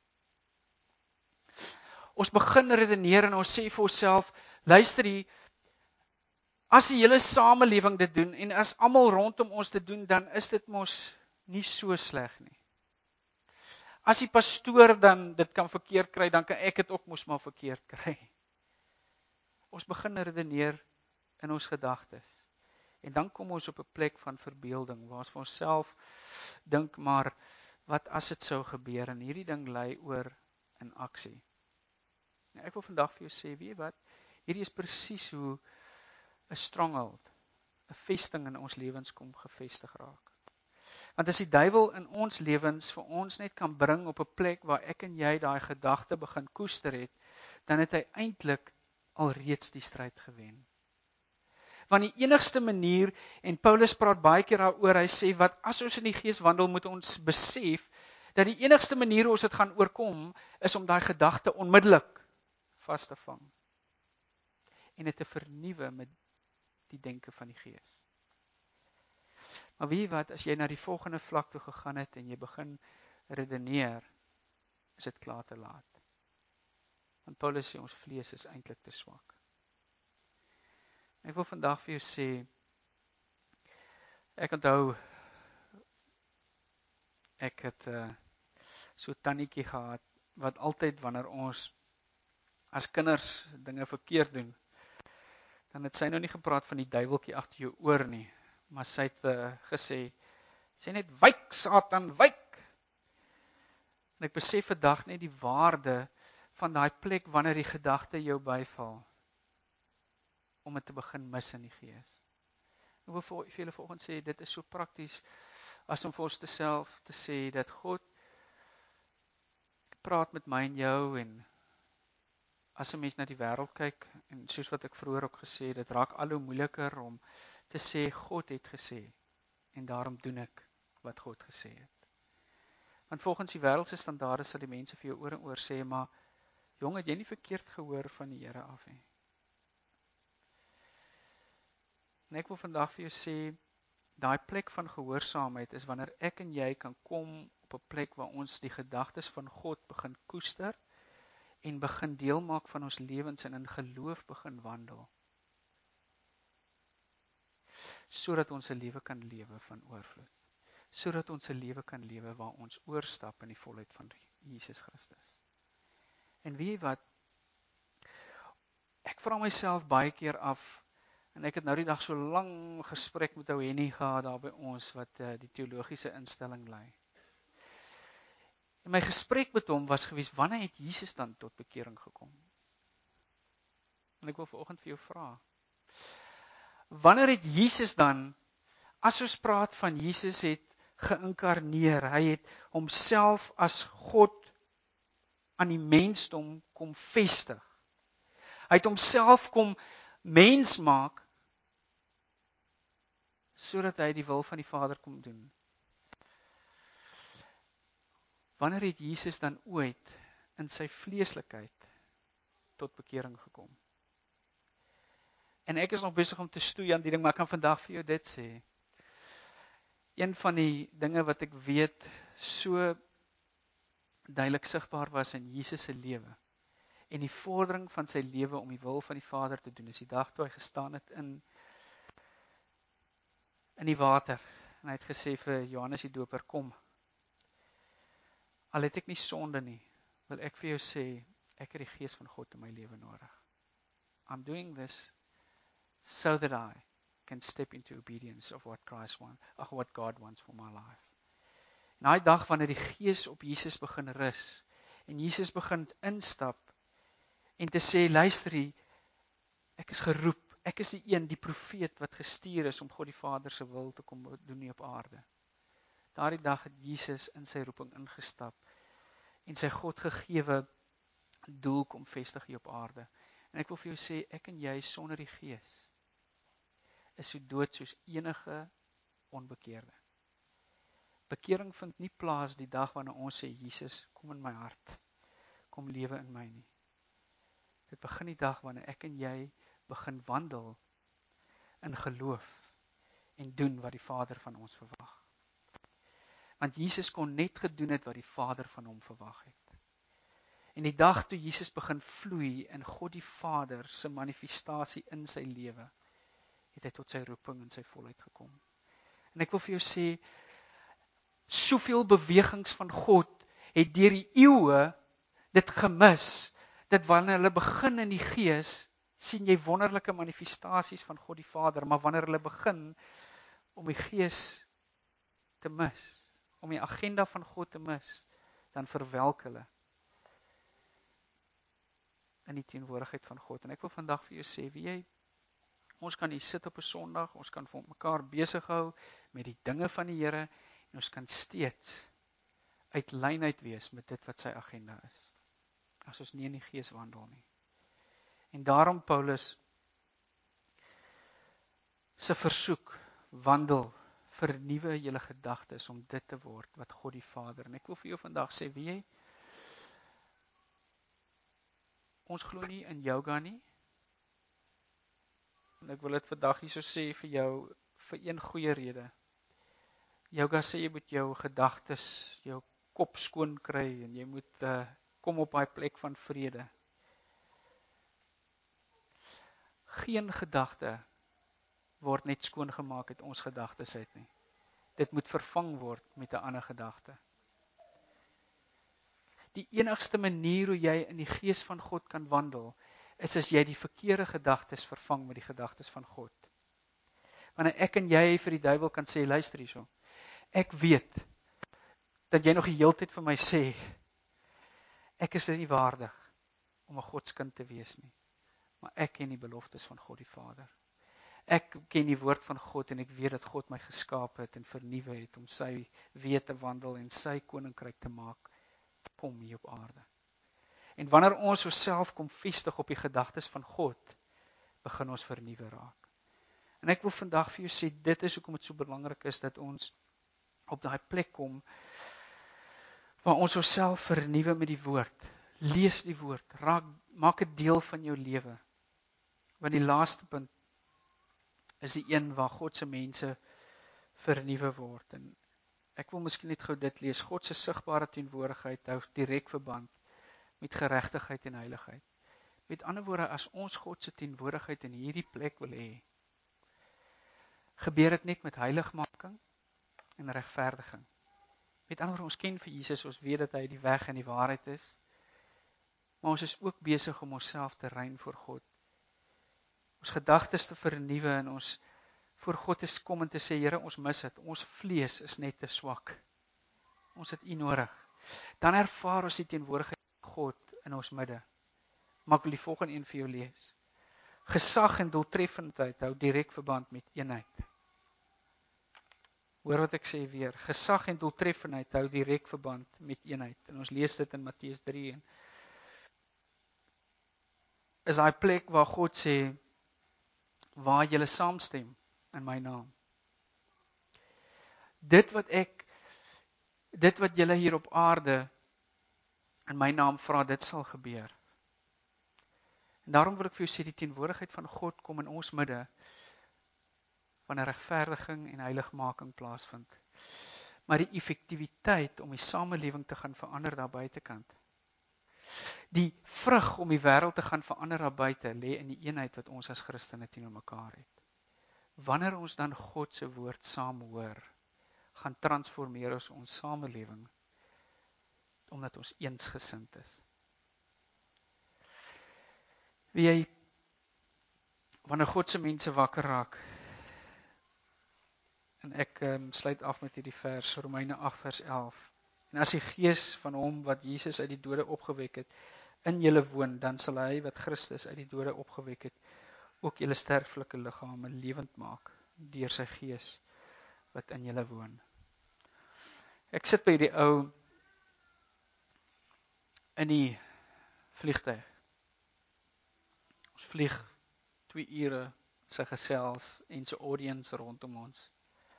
Ons begin redeneer en ons sê vir onsself, luister hier, as die hele samelewing dit doen, en as almal rondom ons dit doen, dan is dit mos nie so sleg nie. As die pastoor dan dit kan verkeerd kry, dan kan ek dit ook mos maar verkeerd kry. Ons begin redeneer in ons gedagtes. En dan kom ons op 'n plek van verbeelding, waar ons vir onsself dink, maar wat as dit sou gebeur, en hierdie ding lei oor in aksie. Nou, ek wil vandag vir jou sê, weet jy wat, hierdie is presies hoe 'n stronghold, 'n vesting in ons lewens kom gevestig raak. Want as die duiwel in ons lewens vir ons net kan bring op 'n plek waar ek en jy daai gedagte begin koester het, dan het hy eintlik alreeds die stryd gewen. Want die enigste manier, en Paulus praat baie keer daaroor, hy sê, wat as ons in die gees wandel, moet ons besef, dat die enigste manier hoe ons dit gaan oorkom, is om daai gedagte onmiddellik vas te vang. En dit te vernuwe met die denke van die gees. Maar weet jy wat, as jy na die volgende vlak toe gegaan het, en jy begin redeneer, is dit klaar te laat. Want Paulus sê, ons vlees is eintlik te swak. Ek wil vandag vir jou sê, ek onthou, ek het uh, so 'n tannietjie gehad, wat altyd wanneer ons as kinders dinge verkeerd doen, dan het sy nou nie gepraat van die duiweltjie agter jou oor nie, maar sy het uh, gesê, sê net, wyk Satan, wyk! En ek besef vandag net die waarde van daai plek, wanneer die gedagte jou byval, om dit te begin mis in die gees. Ek wil vir julle vanoggend sê, dit is so prakties, as om vir ons te self te sê, dat God praat met my en jou, en as 'n mens na die wêreld kyk, en soos wat ek vroeër ook gesê het, dit raak al hoe moeiliker om te sê, God het gesê, en daarom doen ek wat God gesê het. Want volgens die wêreldse standaarde sal die mense vir jou oor en oor sê, maar jong, het jy nie verkeerd gehoor van die Here af nie. En ek wil vandag vir jou sê, daai plek van gehoorsaamheid is wanneer ek en jy kan kom op 'n plek waar ons die gedagtes van God begin koester en begin deel maak van ons lewens en in geloof begin wandel. Sodat ons 'n lewe kan lewe van oorvloed. Sodat ons 'n lewe kan lewe waar ons oorstap in die volheid van Jesus Christus. En weet jy wat? Ek vra myself baie keer af, en ek het nou die dag so lang gesprek met ou Henny gehad daar by ons, wat uh, die teologiese instelling lei. En my gesprek met hom was gewees, wanneer het Jesus dan tot bekering gekom? En ek wil vanoggend vir jou vra, wanneer het Jesus dan, as ons praat van Jesus het geïnkarneer, hy het homself as God aan die mensdom kom vestig. Hy het homself kom mens maak, sodat hy die wil van die Vader kom doen. Wanneer het Jesus dan ooit in sy vleeslikheid tot bekering gekom? En ek is nog besig om te stoei aan die ding, maar ek kan vandag vir jou dit sê. Een van die dinge wat ek weet so duidelik sigbaar was in Jesus se lewe, en die vordering van sy lewe om die wil van die Vader te doen, is die dag toe hy gestaan het in in die water, en hy het gesê vir Johannes die Doper, kom, al het ek nie sonde nie, wil ek vir jou sê, ek het die gees van God in my lewe nodig. I'm doing this so that I can step into obedience of what Christ wants, of what God wants for my life. En daai dag wanneer die gees op Jesus begin rus, en Jesus begin instap, en te sê, luister hier, ek is geroep, ek is die een, die profeet wat gestuur is om God die Vader se wil te kom doen hier op aarde. Daardie dag het Jesus in sy roeping ingestap, en sy God gegewe doel kom vestig hier op aarde. En ek wil vir jou sê, ek en jy sonder die gees, is so dood soos enige onbekeerde. Bekering vind nie plaas die dag wanneer ons sê, Jesus, kom in my hart, kom lewe in my nie. Dit begin die dag wanneer ek en jy begin wandel in geloof en doen wat die Vader van ons verwag. Want Jesus kon net gedoen het wat die Vader van hom verwag het. En die dag toe Jesus begin vloei in God die Vader se manifestasie in sy lewe, het hy tot sy roeping en sy volheid gekom. En ek wil vir jou sê, soveel bewegings van God het deur die eeue dit gemis, dat wanneer hulle begin in die gees, sien jy wonderlike manifestasies van God die Vader, maar wanneer hulle begin om die Gees te mis, om die agenda van God te mis, dan verwelk hulle in die teenwoordigheid van God. En ek wil vandag vir jou sê, wie jy, ons kan hier sit op 'n Sondag, ons kan vir mekaar besig hou met die dinge van die Here, en ons kan steeds uit lyn uit wees met dit wat sy agenda is, as ons nie in die Gees wandel nie. En daarom Paulus se versoek, wandel, vernuwe julle gedagtes om dit te word wat God die Vader. En ek wil vir jou vandag sê, wie jy, ons glo nie in yoga nie. En ek wil dit vandag hierso sê vir jou, vir een goeie rede. Yoga sê jy moet jou gedagtes, jou kop skoon kry, en jy moet uh, kom op daai plek van vrede. Geen gedagte word net skoon gemaak uit ons gedagtes uit nie. Dit moet vervang word met 'n ander gedagte. Die enigste manier hoe jy in die Gees van God kan wandel, is as jy die verkeerde gedagtes vervang met die gedagtes van God. Wanneer ek en jy vir die duiwel kan sê, luister hierso, ek weet dat jy nog die hele tyd vir my sê, ek is nie waardig om 'n Godskind te wees nie, maar ek ken die beloftes van God die Vader. Ek ken die woord van God en ek weet dat God my geskaap het en vernuwe het om sy weë te wandel en sy koninkryk te maak, kom hier op aarde. En wanneer ons onsself kom vestig op die gedagtes van God, begin ons vernuwe raak. En ek wil vandag vir jou sê, dit is hoekom dit so belangrik is dat ons op daai plek kom waar ons onsself vernuwe met die woord. Lees die woord, raak, maak dit deel van jou lewe. Want die laaste punt is die een waar God se mense vernuwe word. En ek wil miskien net gou dit lees. God se sigbare teenwoordigheid hou direk verband met geregtigheid en heiligheid. Met ander woorde, as ons God se teenwoordigheid in hierdie plek wil hê, gebeur dit net met heiligmaking en regverdiging. Met ander woorde, ons ken vir Jesus, ons weet dat hy die weg en die waarheid is, maar ons is ook besig om onsself te rein voor God. Ons gedagtes te vernuwe en ons voor God te kom en te sê, Here, ons mis dit, ons vlees is net te swak. Ons het U nodig. Dan ervaar ons die teenwoordigheid van God in ons midde. Maar ek wil die volgende een vir jou lees. Gesag en doeltreffendheid hou direk verband met eenheid. Hoor wat ek sê weer, gesag en doeltreffendheid hou direk verband met eenheid. En ons lees dit in Matteus drie. En is daai plek waar God sê, waar julle saamstem in my naam. Dit wat ek, dit wat julle hier op aarde in my naam vra, dit sal gebeur. En daarom wil ek vir jou sê, die teenwoordigheid van God kom in ons midde, wanneer regverdiging en heiligmaking plaasvind. Maar die effektiwiteit om die samelewing te gaan verander daar buitekant. Die vrug om die wêreld te gaan verander daar buite, lê in die eenheid wat ons as Christene teenoor mekaar het. Wanneer ons dan God se woord saam hoor, gaan transformeer ons ons samelewing, omdat ons eensgesind is. Wie jy, wanneer God se mense wakker raak, en ek um, sluit af met hierdie vers, Romeine agt vers elf, en as die gees van hom wat Jesus uit die dode opgewek het, in julle woon, dan sal hy wat Christus uit die dode opgewek het, ook julle sterflike liggame lewend maak, deur sy gees wat in julle woon. Ek sit by die ou in die vliegtuig. Ons vlieg twee ure, sy gesels en sy audience rondom ons.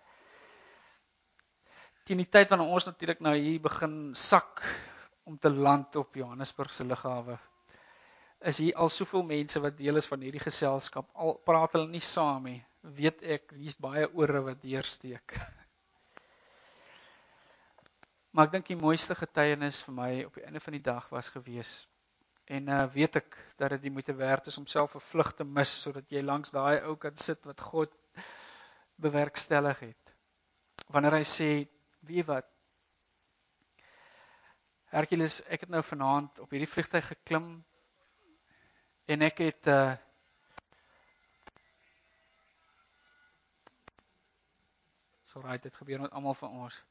Teen die tyd wanneer ons natuurlik nou hier begin sak om te land op Johannesburg se lughawe, is hier al soveel mense wat deel is van hierdie geselskap, al praat hulle nie saam nie, weet ek, hier's baie ore wat deursteek. Maar ek dink die mooiste getuienis vir my op die einde van die dag was gewees, en uh, weet ek dat dit die moeite werd is om self 'n vlug te mis, sodat jy langs daai ou kan sit wat God bewerkstellig het. Wanneer hy sê, weet wat, Hercules, ek het nou vanaand op hierdie vliegtuig geklim, en ek het uh, Dis alright, dit gebeur met almal van ons.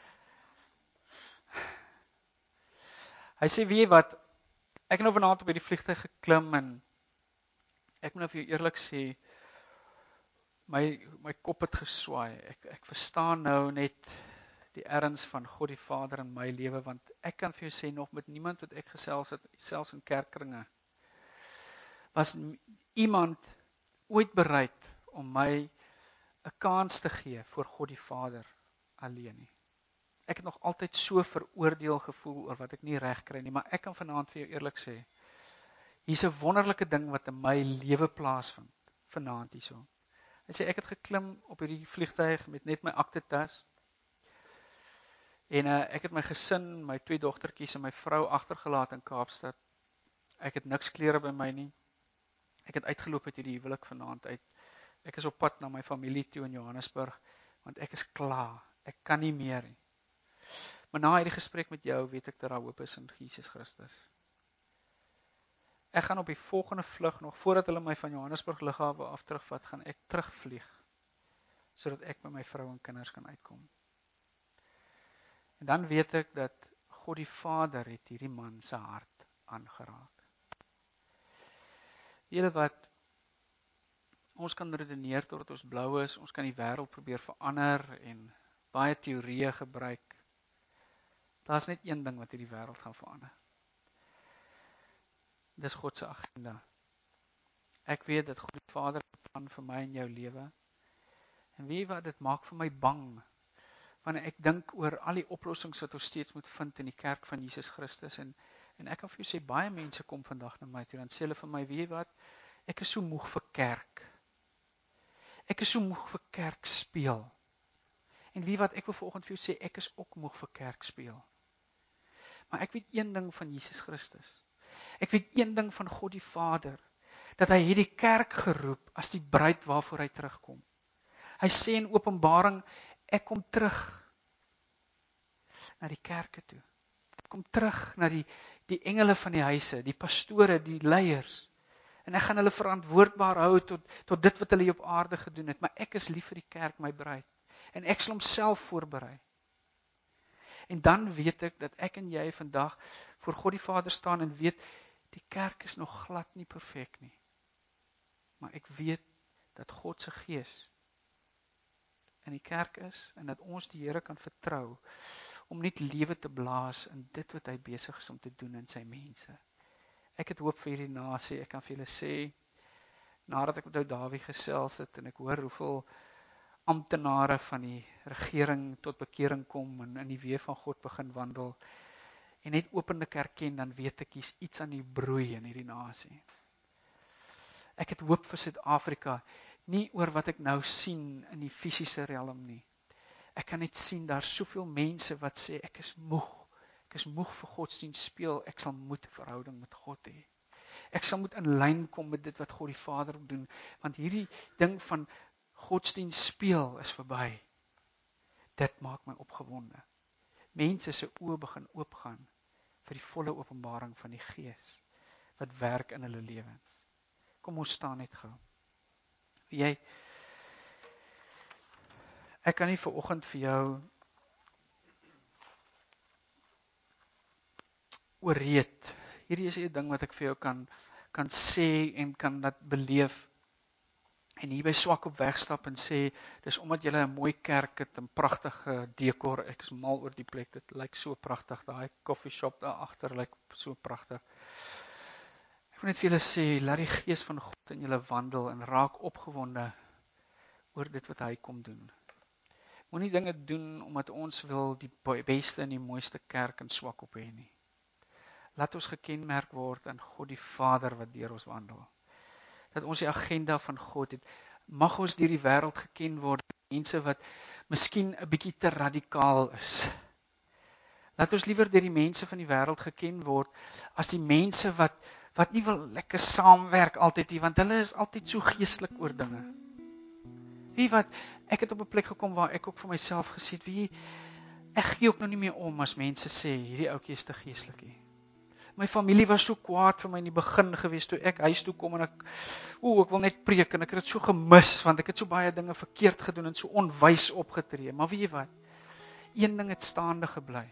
Hy sê, weet jy wat, ek het nou vanaand op hierdie vliegtuig geklim en ek moet nou vir jou eerlik sê, my my kop het geswaai. Ek ek verstaan nou net die erns van God die Vader in my lewe, want ek kan vir jou sê nog met niemand wat ek gesels het, selfs in kerkkringe, was iemand ooit bereid om my 'n kans te gee voor God die Vader alleen nie. Ek het nog altyd so veroordeel gevoel oor wat ek nie reg kry nie, maar ek kan vanaand vir jou eerlik sê, hier's 'n wonderlike ding wat in my lewe plaasvind, vanaand hierso. Hy sê, ek het geklim op hierdie vliegtuig met net my aktetas, en uh, ek het my gesin, my twee dogtertjies en my vrou agtergelaat in Kaapstad. Ek het niks klere by my nie. Ek het uitgeloop uit hierdie huwelik vanaand uit. Ek is op pad na my familie toe in Johannesburg, want ek is klaar. Ek kan nie meer nie. Maar na hierdie gesprek met jou, weet ek dat daar hoop is in Jesus Christus. Ek gaan op die volgende vlug, nog voordat hulle my van Johannesburg lughawe af terugvat, gaan ek terugvlieg, sodat ek by my vrou en kinders kan uitkom. En dan weet ek dat God die Vader het hierdie man se hart aangeraak. Julle wat, ons kan redeneer totdat ons blou is, ons kan die wêreld probeer verander en baie teorieë gebruik. Daar's net een ding wat hierdie wêreld gaan verander. Dis God se agenda. Ek weet dat God die Vader het 'n plan vir my en jou lewe. En weet wat, dit maak vir my bang, wanneer ek dink oor al die oplossings wat ons steeds moet vind in die kerk van Jesus Christus. En, en ek kan vir jou sê, baie mense kom vandag na my toe, dan sê hulle vir my, weet wat, ek is so moeg vir kerk. Ek is so moeg vir kerk speel. En weet wat, ek wil vanoggend vir jou sê, ek is ook moeg vir kerk speel. Maar ek weet een ding van Jesus Christus. Ek weet een ding van God die Vader, dat hy hierdie kerk geroep as die bruid waarvoor hy terugkom. Hy sê in Openbaring, ek kom terug na die kerke toe. Ek kom terug na die, die engele van die huise, die pastore, die leiers. En ek gaan hulle verantwoordbaar hou tot, tot dit wat hulle op aarde gedoen het. Maar ek is lief vir die kerk, my bruid. En ek sal homself voorberei. En dan weet ek dat ek en jy vandag voor God die Vader staan en weet, die kerk is nog glad nie perfek nie. Maar ek weet dat God se gees in die kerk is en dat ons die Here kan vertrou om net lewe te blaas in dit wat hy besig is om te doen in sy mense. Ek het hoop vir hierdie nasie. Ek kan vir julle sê, nadat ek met ou Dawie gesels het en ek hoor hoeveel amptenare van die regering tot bekering kom en in die weë van God begin wandel en net openlik erken, dan weet ek hier's iets aan die broei in hierdie nasie. Ek het hoop vir Suid-Afrika, nie oor wat ek nou sien in die fisiese realm nie. Ek kan net sien, daar soveel mense wat sê, ek is moeg, ek is moeg vir godsdienst speel, ek sal moet 'n verhouding met God hê. Ek sal moet in lyn kom met dit wat God die Vader doen, want hierdie ding van godsdienst speel is verby. Dit maak my opgewonde. Mense se oë begin oopgaan vir die volle openbaring van die Gees wat werk in hulle lewens. Kom ons staan net gou. Jy, ek kan nie vanoggend vir jou oorreed. Hierdie is 'n ding wat ek vir jou kan kan sê en kan dat beleef. En hier by Swak op wegstap en sê, dis omdat julle 'n mooi kerk het, 'n pragtige dekor, ek is mal oor die plek, dit lyk so pragtig, daai coffee shop daar agter lyk so pragtig. Ek wil net vir julle sê, laat die Gees van God in julle wandel en raak opgewonde oor dit wat hy kom doen. Moenie dinge doen omdat ons wil die beste en die mooiste kerk in Swak op hê nie. Laat ons gekenmerk word aan God die Vader wat deur ons wandel. Dat ons die agenda van God het. Mag ons deur die wêreld geken word, mense wat miskien 'n bietjie te radikaal is. Laat ons liewer deur die mense van die wêreld geken word, as die mense wat, wat nie wil lekker saamwerk altyd nie, want hulle is altyd so geestelik oor dinge. Wie wat, ek het op 'n plek gekom waar ek ook vir myself gesê het, wie, ek gee ook nou nie meer om as mense sê, hierdie ouetjie is te geestelik nie. My familie was so kwaad vir my in die begin gewees toe ek huis toe kom en ek o, ek wil net preek en ek het dit so gemis want ek het so baie dinge verkeerd gedoen en so onwys opgetree. Maar weet jy wat? Een ding het staande gebly.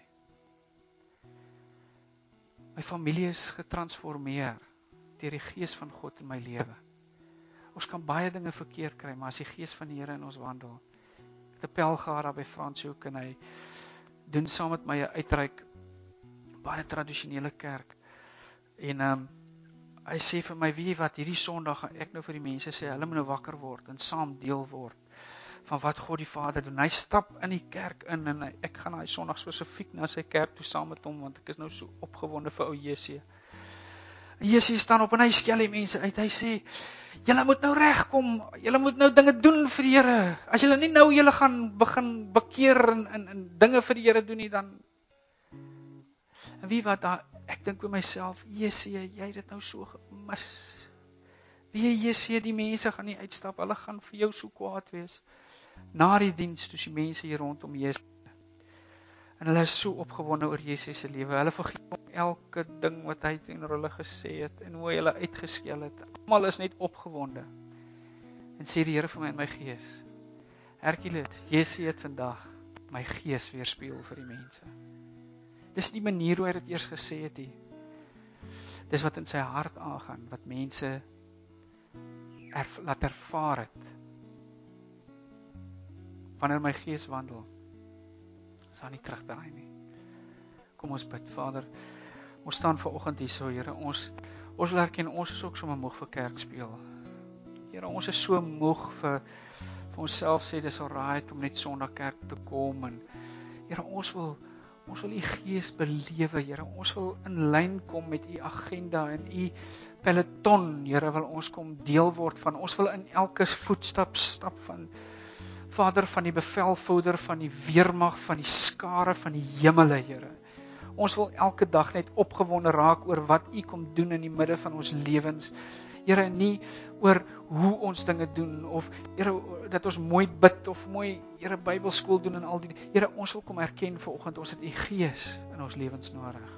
My familie is getransformeer deur die Gees van God in my lewe. Ons kan baie dinge verkeerd kry, maar as die Gees van die Here in ons wandel. Ek het 'n pel gehad daar by Franshoek en hy doen saam met my 'n uitreik, baie tradisionele kerk. En um, hy sê vir my, weet jy wat, hierdie Sondag gaan ek nou vir die mense sê, hulle moet nou wakker word en saam deel word van wat God die Vader doen. Hy stap in die kerk in en hy, ek gaan hy Sondag spesifiek na sy kerk toe saam met hom, want ek is nou so opgewonde vir ou Jessie. Jessie staan op en hy skel die mense uit. Hy sê, julle moet nou regkom, julle moet nou dinge doen vir die Here. As julle nie nou julle gaan begin bekeer en, en, en dinge vir die Here doen nie, dan... En wie wat, daar, ek dink by myself, Jessie, jy het dit nou so gemis. Wie Jessie, die mense gaan nie uitstap, hulle gaan vir jou so kwaad wees. Na die diens, toe die mense hier rondom Jessie. En hulle is so opgewonde oor Jessie se lewe. Hulle vergeet om elke ding wat hy teenoor hulle gesê het en hoe hy hulle uitgeskel het. Almal is net opgewonde. En sê die Here vir my in my gees, Hercules, Jessie het vandag my gees weerspieël vir die mense. Dis die manier hoe hy dit eers gesê het nie. Dis wat in sy hart aangaan, wat mense erf, laat ervaar het. Wanneer my gees wandel, is daar nie terugdraai nie. Kom ons bid, Vader, ons staan vanoggend hier so, Here, ons, ons erken, ons is ook sommer moeg vir kerk speel. Here, ons is so moeg vir, vir onsself sê, dis alright om net Sondag kerk te kom, en Here, ons wil, ons wil U Gees belewe, Here, ons wil in lyn kom met U agenda en U peloton, Here, wil ons kom deel word van, ons wil in elke voetstap stap van, Vader, van die bevelvoerder, van die weermag, van die skare, van die hemele, Here. Ons wil elke dag net opgewonde raak oor wat U kom doen in die midde van ons lewens. Here, nie oor hoe ons dinge doen, of Here, dat ons mooi bid, of mooi, Here, Bybelskool doen en al die, Here, ons wil kom erken vanoggend, ons het U Gees in ons lewens nodig.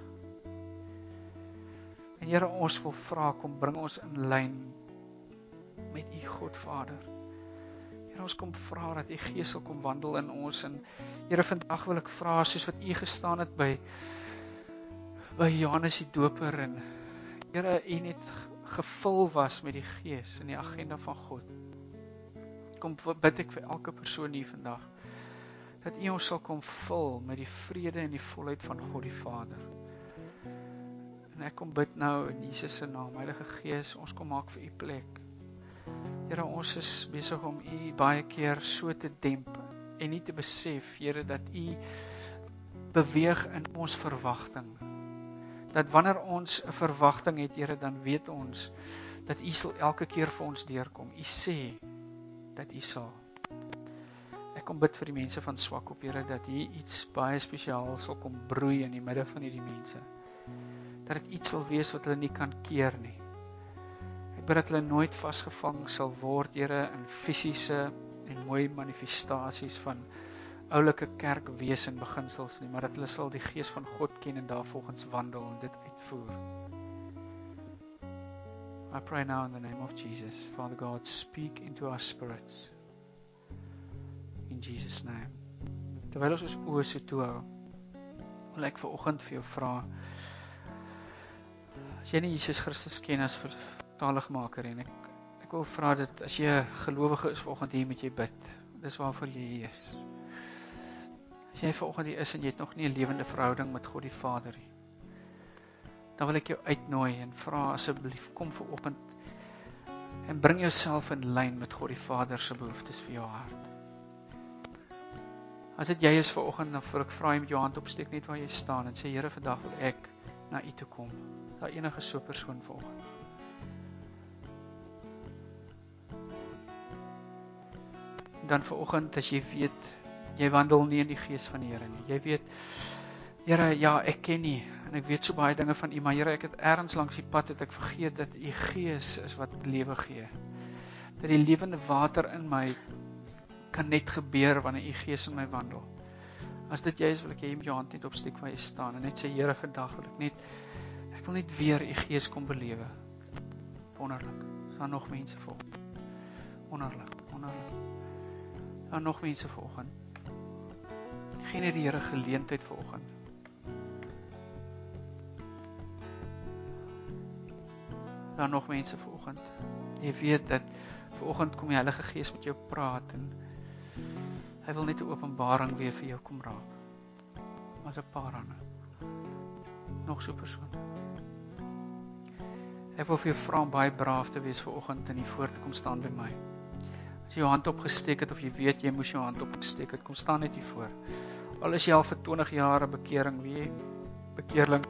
En Here, ons wil vra, kom bring ons in lyn met U God Vader. Here, ons kom vra dat U Gees sal kom wandel in ons, en Here, vandag wil ek vra, soos wat U gestaan het by, by Johannes die Doper, en Here, U net gevul was met die Gees en die agenda van God. Kom bid ek vir elke persoon hier vandag, dat U ons sal kom vul met die vrede en die volheid van God die Vader. En ek kom bid nou in Jesus se naam, Heilige Gees, ons kom maak vir U plek. Here, ons is besig om U baie keer so te demp en nie te besef, Here, dat U beweeg in ons verwagting. Dat wanneer ons 'n verwagting het, Here, dan weet ons dat U sal elke keer vir ons deurkom. U sê dat U sal. Ek kom bid vir die mense van Swakop, Here, dat U iets baie spesiaal sal kom broei in die midde van hierdie mense. Dat dit iets sal wees wat hulle nie kan keer nie. Ek bid dat hulle nooit vasgevang sal word, Here, in fisiese en mooi manifestasies van oulike kerkwees en beginsels nie, maar dat hulle sal die Gees van God ken en daarvolgens wandel en dit uitvoer. I pray now in the name of Jesus. Father God, speak into our spirits. In Jesus' name. Terwyl ons ons oë so toe hou, wil ek vanoggend vir jou vra, as jy nie Jesus Christus ken as zaligmaker, en ek, ek wil vra dat as jy 'n gelowige is vanoggend hier, moet jy bid. Dis waarvoor jy hier is. As jy vanoggend hier is en jy het nog nie 'n lewende verhouding met God die Vader nie, dan wil ek jou uitnooi en vra asseblief, kom vanoggend en bring jouself in lyn met God die Vader se behoeftes vir jou hart. As dit jy is vanoggend, dan voor ek vra jy met jou hand opsteek net waar jy staan en sê, Here, vandag wil ek na U toe kom. Daar enige so persoon vanoggend. Dan vanoggend, as jy weet, jy wandel nie in die Gees van die Here nie. Jy weet, Here, ja, ek ken nie, en ek weet so baie dinge van U, maar Here, ek het ergens langs die pad, het ek vergeet dat U Gees is wat lewe gee. Dat die lewende water in my kan net gebeur wanneer U Gees in my wandel. As dit jy is, wil ek jy met jou hand net opsteek waar jy staan, en net sê, Here, vandag wil ek net, ek Ek wil net weer u gees kom belewe. Wonderlik. Is daar nog mense volgende? Wonderlik, wonderlik. Is daar nog mense volgende? Gee net die Here geleentheid volgende. Is daar nog mense volgende? Jy weet dat vanoggend kom die Heilige Gees met jou praat en hy wil net 'n openbaring weer vir jou kom raak. Maar 'n paar hande. Nog so 'n persoon. Ek wil vir jou vra om baie braaf te wees vanoggend en hier voor te kom staan by my. As jy jou hand opgesteek het of jy weet jy moes jou hand opgesteek het, kom staan net hier voor. Al is jy al vir twintig jaar 'n bekering, wie bekeerling.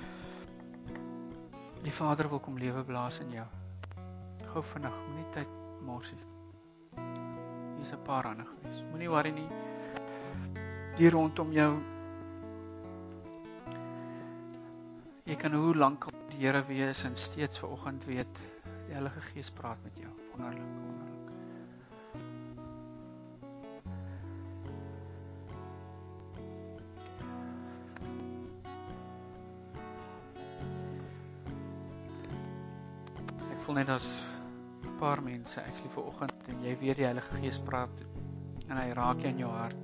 Die Vader wil kom lewe blaas in jou. Gou vinnig, moenie tyd morsie. Hier is 'n paar hande gewees. Moenie worry nie. Die rondom jou. Jy kan hoe lank al die Here wees en steeds vanoggend weet, die Heilige Gees praat met jou. Wonderlik, wonderlik. Ek voel net as 'n paar mense actually vanoggend en jy weet die Heilige Gees praat en hy raak jou in jou hart.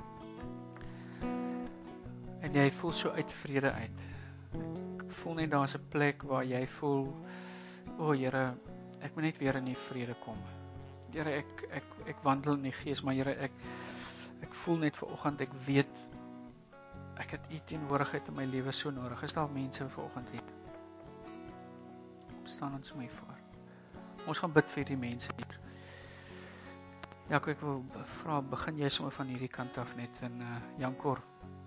En jy voel so uit vrede uit. Ek voel net daar's 'n plek waar jy voel, o Here, ek moet net weer in die vrede kom. Here, ek ek ek wandel in die Gees, maar Here, ek ek voel net vanoggend, ek weet ek het u teenwoordigheid in my lewe so nodig. Is daar mense vanoggend hier? Staan ons my voor. Ons gaan bid vir die mense hier. Ja, ek wil vra, begin jy sommer van hierdie kant af net in uh, Jankor.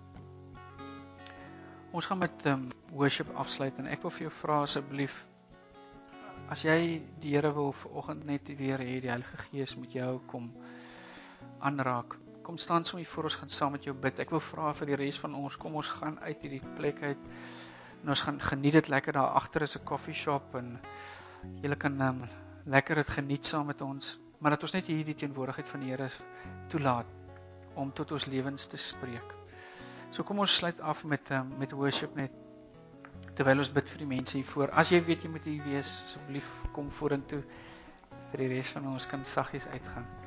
Ons gaan met um, worship afsluit en ek wil vir jou vra asseblief, as jy die Here wil vanoggend net weer hê, die Heilige Gees met jou kom aanraak. Kom staan sommer hier voor, ons gaan saam met jou bid. Ek wil vra vir die res van ons, kom ons gaan uit hierdie plek uit en ons gaan geniet dit lekker. Daar agter is 'n coffee shop en julle kan um, lekker dit geniet saam met ons, maar dat ons net hier die teenwoordigheid van die Here toelaat om tot ons lewens te spreek. So kom ons sluit af met um, met worship net terwyl ons bid vir die mense hier voor. As jy weet jy moet hier wees, asseblief kom vorentoe. Vir die res van ons kan saggies uitgaan.